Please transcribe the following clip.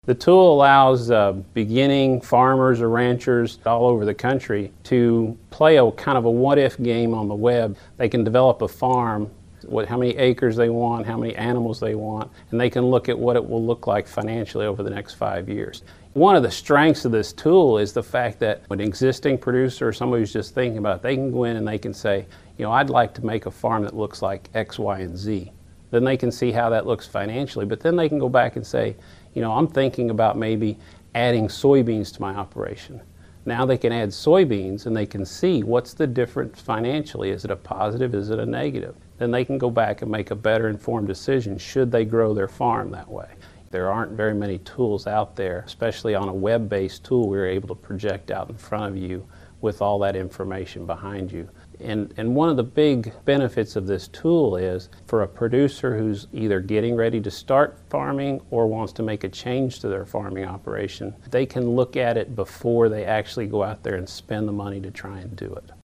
The tool allows beginning farmers or ranchers all over the country to play a kind of a what-if game on the web. They can develop a farm, how many acres they want, how many animals they want, and they can look at what it will look like financially over the next 5 years. One of the strengths of this tool is the fact that an existing producer or somebody who's just thinking about it, they can go in and they can say, I'd like to make a farm that looks like X, Y, and Z. Then they can see how that looks financially, but then they can go back and say, I'm thinking about maybe adding soybeans to my operation. Now they can add soybeans and they can see what's the difference financially. Is it a positive? Is it a negative? Then they can go back and make a better informed decision should they grow their farm that way. There aren't very many tools out there, especially on a web-based tool. We're able to project out in front of you with all that information behind you. And one of the big benefits of this tool is for a producer who's either getting ready to start farming or wants to make a change to their farming operation, they can look at it before they actually go out there and spend the money to try and do it.